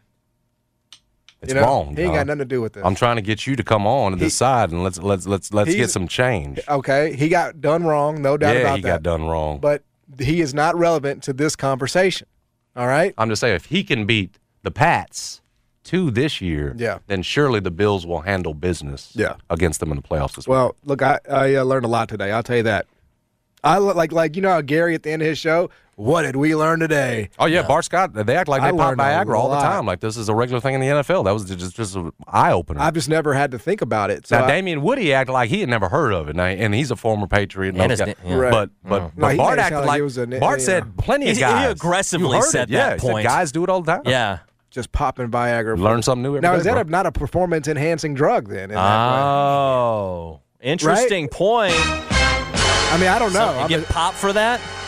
It's You know, wrong. He ain't John. got nothing to do with this. I'm trying to get you to come on to He- this side and let's let's let's let's He's- get some change. Okay, he got done wrong, no doubt Yeah, about he that. got done wrong. But he is not relevant to this conversation. All right. I'm just saying, if he can beat the Pats two this year, Yeah. then surely the Bills will handle business Yeah. against them in the playoffs this week. Well, look, I, I uh, learned a lot today. I'll tell you that. I lo- like like you know how Gary at the end of his show. What did we learn today? Oh yeah, Bart Scott. They act like I they pop learned a Viagra all the lot. time. Like this is a regular thing in the N F L. That was just just an eye opener. I've just never had to think about it. So now I- Damian Woody acted like he had never heard of it, now, and he's a former Patriot. And And those his guys- na- yeah. Right. But but, No. but No, he Bart made it acted sound like like it was a- Bart you said know. plenty of He- he guys. aggressively You heard said it. yeah, that he said point. guys do it all the time. Yeah. just popping Viagra. Learn something new every Now day, is that bro. a, not a performance enhancing drug then? in that way? Oh. Interesting point. I mean, I don't know. So you I'm get a- popped for that?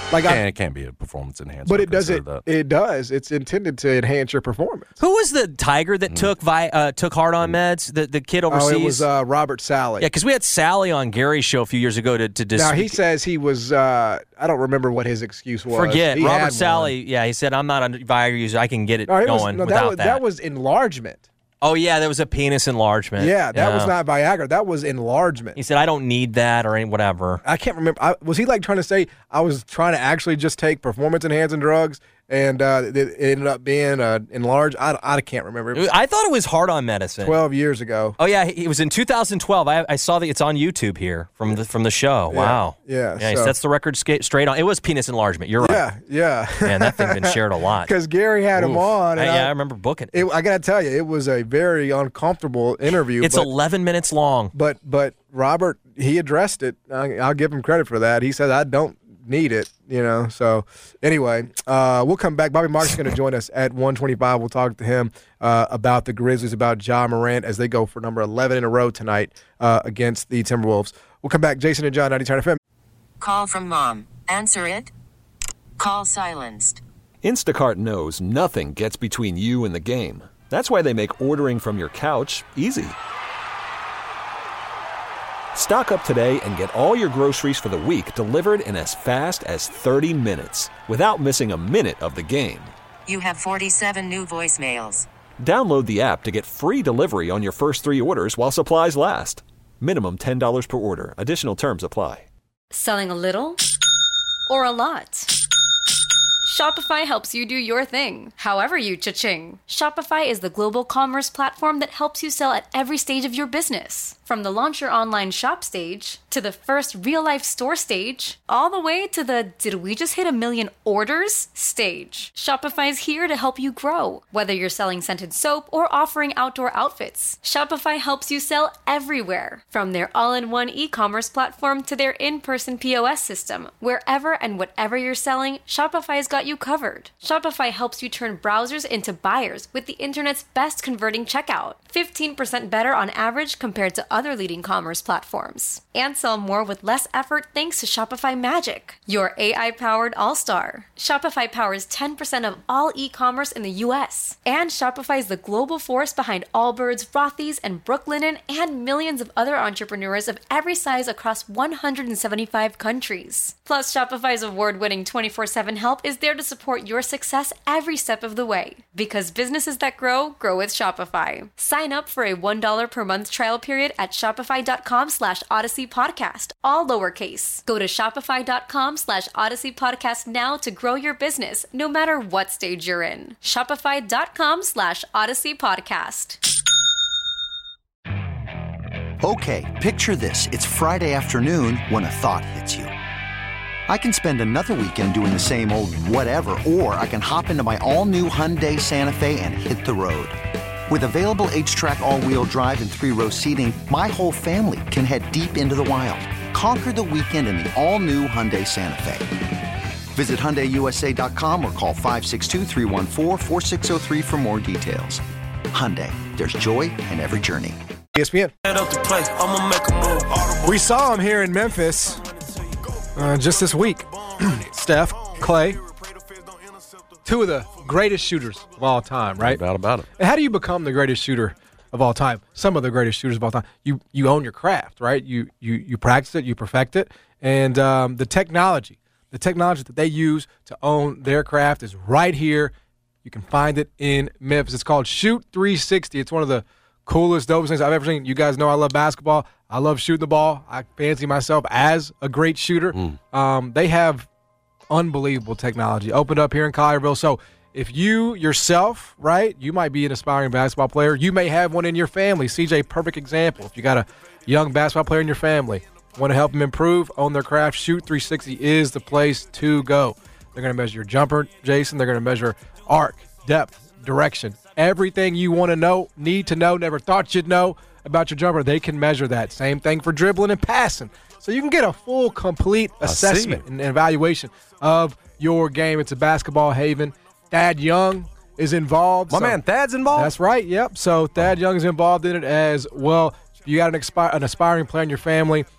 Like yeah, I, it can't be a performance enhancer. but it does it. That. It does. It's intended to enhance your performance. Who was the Tiger that mm. took vi- uh, took hard on meds? The the kid overseas. Oh, it was uh, Robert Sally. Yeah, because we had Sally on Gary's show a few years ago to to dis- Now he says he was. Uh, I don't remember what his excuse was. Forget he Robert Sally. One. Yeah, he said I'm not a Viagra user. I can get it no, going was, no, without that. Was, that. That was enlargement. Oh, yeah, there was a penis enlargement. Yeah, that yeah. was not Viagra. That was enlargement. He said, I don't need that or any, whatever. I can't remember. I, was he like trying to say I was trying to actually just take performance-enhancing drugs and uh, it, it ended up being uh, enlarged? I, I can't remember. It was I thought it was hard-on medicine. twelve years ago. Oh, yeah, it was in two thousand twelve. I, I saw that it's on YouTube here from the from the show. Yeah, wow. Yeah. Yeah, so. he sets the record ska- straight on. It was penis enlargement. You're right. Yeah, yeah. Man, that thing's been shared a lot. Because Gary had Oof. him on. And I, yeah, I, I remember booking it. I got to tell you, it was a very uncomfortable interview. It's but, eleven minutes long. But but Robert, he addressed it. I, I'll give him credit for that. He said, I don't need it, you know. So anyway, uh, we'll come back. Bobby Marks is going to join us at one twenty-five. We'll talk to him uh, about the Grizzlies, about Ja Morant as they go for number eleven in a row tonight uh, against the Timberwolves. We'll come back. Jason and John, ninety Turn F M. Call from mom. Answer it. Call silenced. Instacart knows nothing gets between you and the game. That's why they make ordering from your couch easy. Stock up today and get all your groceries for the week delivered in as fast as thirty minutes without missing a minute of the game. You have forty-seven new voicemails. Download the app to get free delivery on your first three orders while supplies last. Minimum ten dollars per order. Additional terms apply. Selling a little or a lot? Shopify helps you do your thing, however you cha-ching. Shopify is the global commerce platform that helps you sell at every stage of your business. From the launch your online shop stage, to the first real-life store stage, all the way to the did we just hit a million orders stage. Shopify's here to help you grow. Whether you're selling scented soap or offering outdoor outfits, Shopify helps you sell everywhere. From their all-in-one e-commerce platform to their in-person P O S system, wherever and whatever you're selling, Shopify's got you covered. Shopify helps you turn browsers into buyers with the internet's best converting checkout. fifteen percent better on average compared to other leading commerce platforms. And sell more with less effort thanks to Shopify Magic, your A I-powered all-star. Shopify powers ten percent of all e-commerce in the U S. And Shopify is the global force behind Allbirds, Rothy's, and Brooklinen, and millions of other entrepreneurs of every size across one hundred seventy-five countries. Plus, Shopify's award-winning twenty-four seven help is there to support your success every step of the way. Because businesses that grow, grow with Shopify. Sign up for a one dollar per month trial period at shopify.com slash Odyssey Podcast, all lowercase. Go to shopify.com slash Odyssey Podcast now to grow your business, no matter what stage you're in. Shopify.com slash Odyssey Podcast. Okay, picture this. It's Friday afternoon when a thought hits you. I can spend another weekend doing the same old whatever, or I can hop into my all-new Hyundai Santa Fe and hit the road. With available H-Track all-wheel drive and three-row seating, my whole family can head deep into the wild. Conquer the weekend in the all-new Hyundai Santa Fe. Visit Hyundai U S A dot com or call five six two, three one four, four six zero three for more details. Hyundai, there's joy in every journey. E S P N. We saw him here in Memphis uh, just this week. Steph, Clay, two of the greatest shooters of all time, right? No doubt about it. And how do you become the greatest shooter of all time? Some of the greatest shooters of all time. You you own your craft, right? You you you practice it, you perfect it, and um, the technology, the technology that they use to own their craft is right here. You can find it in Memphis. It's called Shoot three sixty. It's one of the coolest, dopest things I've ever seen. You guys know I love basketball. I love shooting the ball. I fancy myself as a great shooter. Mm. Um, they have unbelievable technology opened up here in Collierville. So if you yourself, right, you might be an aspiring basketball player. You may have one in your family. C J, perfect example. If you got a young basketball player in your family, want to help them improve, own their craft, Shoot three sixty is the place to go. They're going to measure your jumper, Jason. They're going to measure arc, depth, direction. Everything you want to know, need to know, never thought you'd know about your jumper, they can measure that. Same thing for dribbling and passing. So you can get a full, complete assessment and evaluation of your game. It's a basketball haven. Thad Young is involved. My so man, Thad's involved? That's right, yep. So Thad Young is involved in it as well. If you got an, expi- an aspiring player in your family,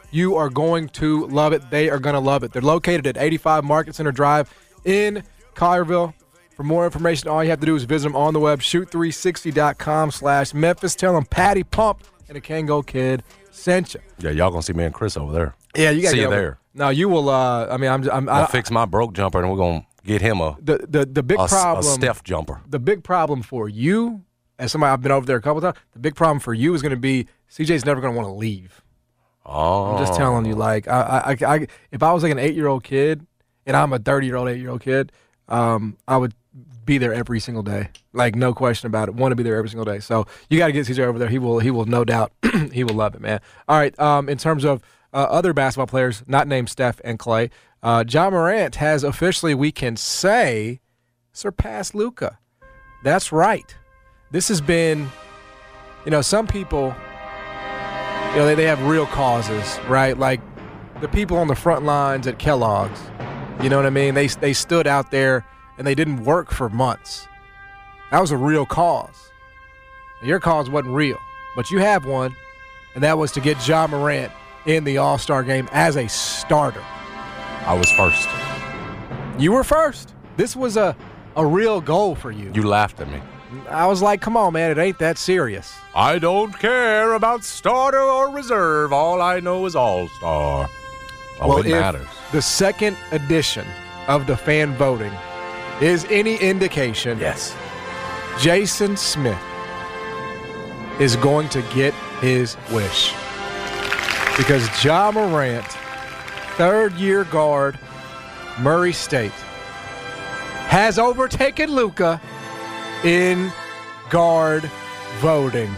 You are going to love it. They are going to love it. They're located at eighty-five Market Center Drive in Collierville. For more information, all you have to do is visit them on the web, shoot three sixty dot com slash Memphis. Tell them Patty Pump and the Kango Kid sent you. Yeah, y'all going to see me and Chris over there. Yeah, you got to see get you over. there. No, you will. Uh, I mean, I'm. I'm I'll I, fix my broke jumper, and we're going to get him a the the the big a, problem. a Steph jumper. The big problem for you, as somebody I've been over there a couple times, the big problem for you is going to be C J's never going to want to leave. Oh, I'm just telling you. Like, I, I, I, if I was like an eight year old kid, and I'm a thirty year old eight year old kid, um, I would be there every single day. Like, no question about it. Want to be there every single day. So you got to get C J over there. He will. He will no doubt. He will love it, man. All right. Um, in terms of uh, other basketball players, not named Steph and Clay, uh, Ja Morant has officially, we can say, surpassed Luka. That's right. This has been, you know, some people, you know, they, they have real causes, right? Like the people on the front lines at Kellogg's. You know what I mean? They they stood out there and they didn't work for months. That was a real cause. Your cause wasn't real, but you have one, and that was to get Ja Morant in the All-Star game as a starter. I was first. You were first. This was a, a real goal for you. You laughed at me. I was like, come on, man, it ain't that serious. I don't care about starter or reserve. All I know is All-Star. Oh, well, it if matters. The second edition of the fan voting is any indication, yes, Jason Smith is going to get his wish. Because Ja Morant, third-year guard, Murray State, has overtaken Luka in guard voting.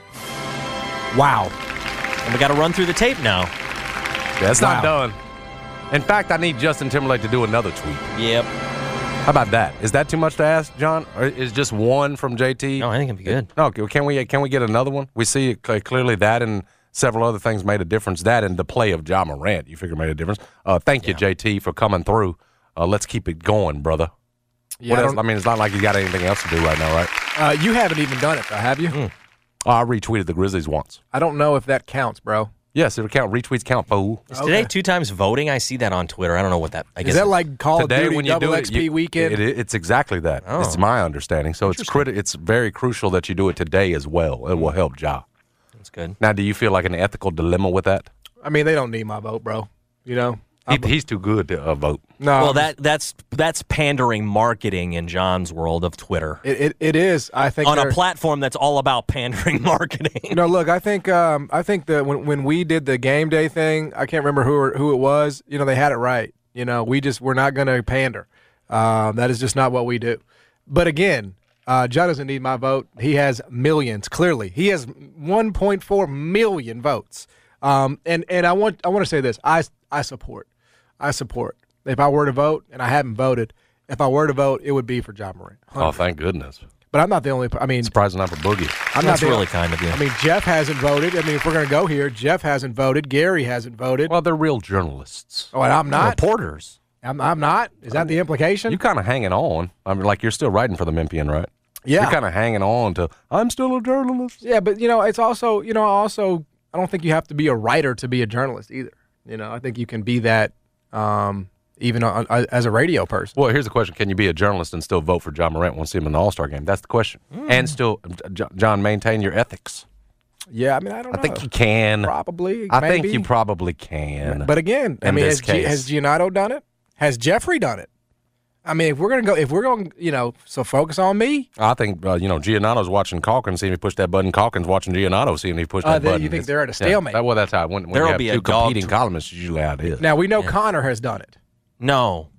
Wow. And we got to run through the tape now. That's Wow. not done. In fact, I need Justin Timberlake to do another tweet. Yep. How about that? Is that too much to ask, John? Or is just one from J T? No, I think it'd be good. No, can we can we get another one? We see cl- clearly that and several other things made a difference. That and the play of Ja Morant, you figure made a difference. Uh, thank you, J T, for coming through. Uh, let's keep it going, brother. Yeah, what I else? don't- I mean, it's not like you got anything else to do right now, right? Uh, you haven't even done it, though, have you? Mm. Oh, I retweeted the Grizzlies once. I don't know if that counts, bro. Yes, it'll count. Retweets count, fool. Is today two times voting? I see that on Twitter. I don't know what that. I guess Is that like Call Today, of Duty when you double do it, X P you- weekend? It, it, it's exactly that. Oh. It's my understanding. So it's criti- It's very crucial that you do it today as well. It will help Ja. That's good. Now, do you feel like an ethical dilemma with that? I mean, they don't need my vote, bro. You know? He, he's too good to uh, vote. No. Well, that that's that's pandering marketing in John's world of Twitter. It, it, it is. I think on a they're- platform that's all about pandering marketing. You know, look, I think um, I think that when when we did the game day thing, I can't remember who who it was. You know, they had it right. You know, we just we're not going to pander. Um, that is just not what we do. But again, uh, John doesn't need my vote. He has millions. Clearly, he has one point four million votes. Um, and and I want I want to say this. I I support. I support. If I were to vote, and I haven't voted, if I were to vote, it would be for Ja Morant. one hundred percent. Oh, thank goodness. But I'm not the only. I mean, Surprising not for Boogie. I'm That's not the- really kind of you. I mean, Jeff hasn't voted. I mean, if we're going to go here, Jeff hasn't voted. Gary hasn't voted. Well, they're real journalists. Oh, and I'm not. Reporters. I'm, I'm not. Is that the implication? You kind of hanging on. I mean, like you're still writing for the Memphian, right? Yeah. You're kind of hanging on to, I'm still a journalist. Yeah, but, you know, it's also, you know, also, I don't think you have to be a writer to be a journalist either. You know, I think you can be that um, even on, on, as a radio person. Well, here's the question. Can you be a journalist and still vote for Ja Morant once see him in the All-Star game? That's the question. Mm. And still, J- John, maintain your ethics. Yeah, I mean, I don't know. I think you can. Probably. I maybe. think you probably can. But again, I in mean, this has, G- case. has Giannato done it? Has Jeffrey done it? I mean, if we're gonna go, if we're going, you know, so focus on me. I think, uh, you know, Giannato's watching Calkins, seeing if he pushed that button. Calkins watching Giannato, seeing if he pushed Uh, that they- button. you think It's- they're at a yeah, stalemate? that- well, that's how, when, when There'll you have be a two dog competing tr- columnists, it's usually how it is. Now we know Connor has done it. No.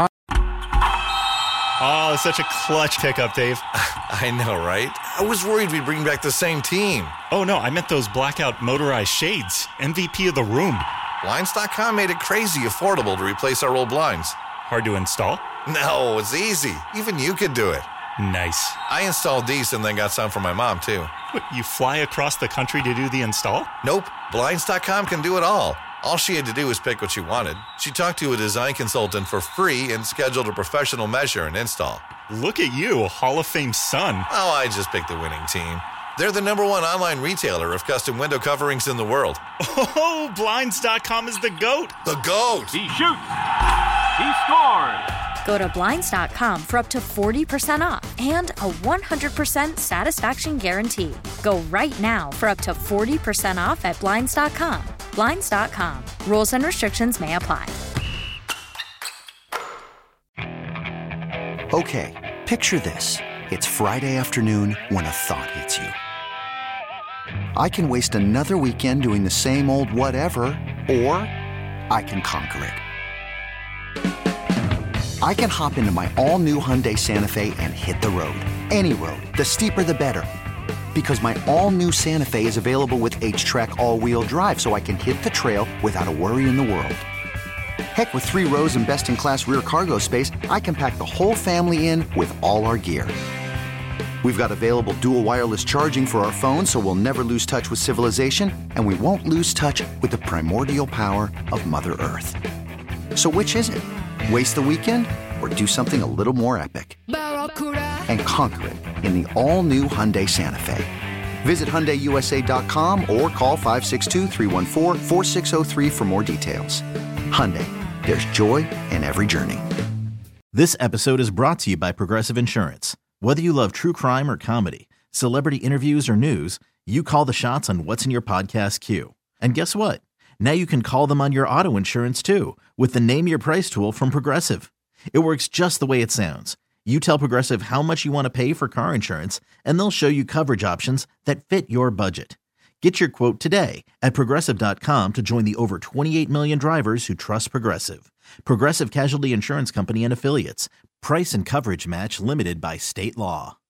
Oh, such a clutch pickup, Dave. I know, right? I was worried we'd bring back the same team. Oh, no, I meant those blackout motorized shades. M V P of the room. Blinds dot com made it crazy affordable to replace our old blinds. Hard to install? No, it's easy. Even you could do it. Nice. I installed these and then got some for my mom, too. What, you fly across the country to do the install? Nope. Blinds dot com can do it all. All she had to do was pick what she wanted. She talked to a design consultant for free and scheduled a professional measure and install. Look at you, a Hall of Fame son. Oh, I just picked the winning team. They're the number one online retailer of custom window coverings in the world. Oh, Blinds dot com is the GOAT. The GOAT. He shoots. He scores. Go to Blinds dot com for up to forty percent off and a one hundred percent satisfaction guarantee. Go right now for up to forty percent off at Blinds dot com. Blinds dot com. Rules and restrictions may apply. Okay, picture this. It's Friday afternoon when a thought hits you. I can waste another weekend doing the same old whatever, or I can conquer it. I can hop into my all-new Hyundai Santa Fe and hit the road. Any road. The steeper, the better. Because my all-new Santa Fe is available with H-Track all-wheel drive, so I can hit the trail without a worry in the world. Heck, with three rows and best-in-class rear cargo space, I can pack the whole family in with all our gear. We've got available dual wireless charging for our phones, so we'll never lose touch with civilization, and we won't lose touch with the primordial power of Mother Earth. So which is it? Waste the weekend or do something a little more epic? And conquer it in the all-new Hyundai Santa Fe. Visit Hyundai U S A dot com or call five six two, three one four, four six zero three for more details. Hyundai, there's joy in every journey. This episode is brought to you by Progressive Insurance. Whether you love true crime or comedy, celebrity interviews or news, you call the shots on what's in your podcast queue. And guess what? Now you can call them on your auto insurance too with the Name Your Price tool from Progressive. It works just the way it sounds. You tell Progressive how much you want to pay for car insurance, and they'll show you coverage options that fit your budget. Get your quote today at Progressive dot com to join the over twenty-eight million drivers who trust Progressive. Progressive Casualty Insurance Company and Affiliates. Price and coverage match limited by state law.